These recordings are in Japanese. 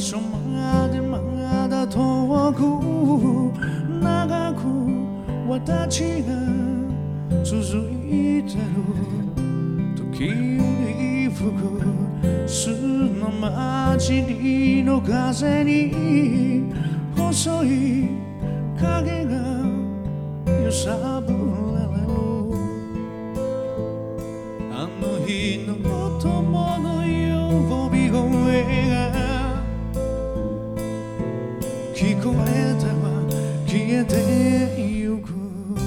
所までまだ遠く長く私が続いてる時に吹く巣の街の風に細い影が揺さぶられるあの日の友の呼び声が聞こえては消えてゆく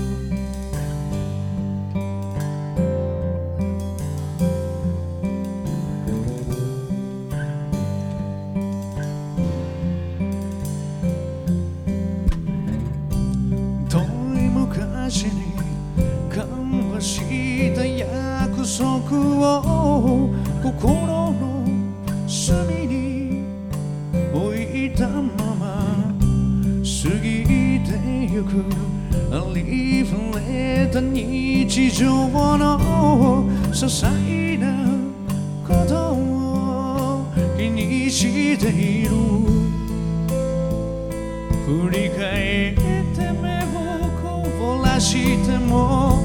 遠い昔に交わした約束を心の隅に置いたまま過ぎてゆくありふれた日常の些細なことを気にしている振り返って目をこぼらしても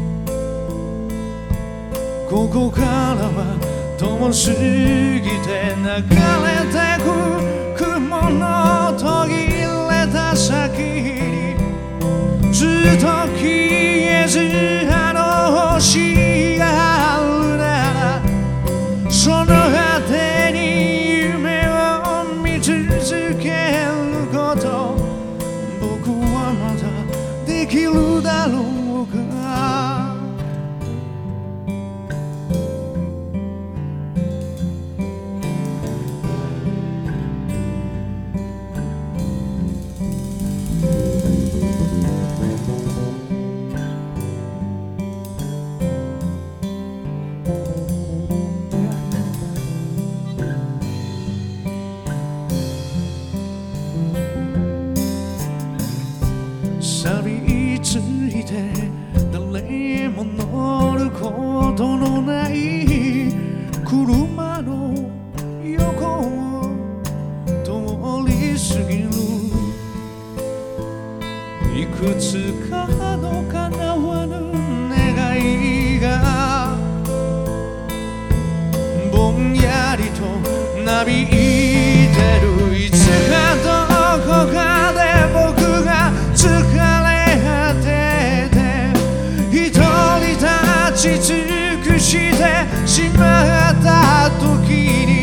ここからは遠すぎて流れてく雲の途切れた先にずっと消えずあの星があるならその果てに夢を見続けること僕はまだできるだろうか錆びついて誰も乗ることのない車の横を通り過ぎるいくつかの叶わぬ願いがぼんやりとなびいてるいつかどこかで僕が疲れ果てて一人立ち尽くしてしまった時に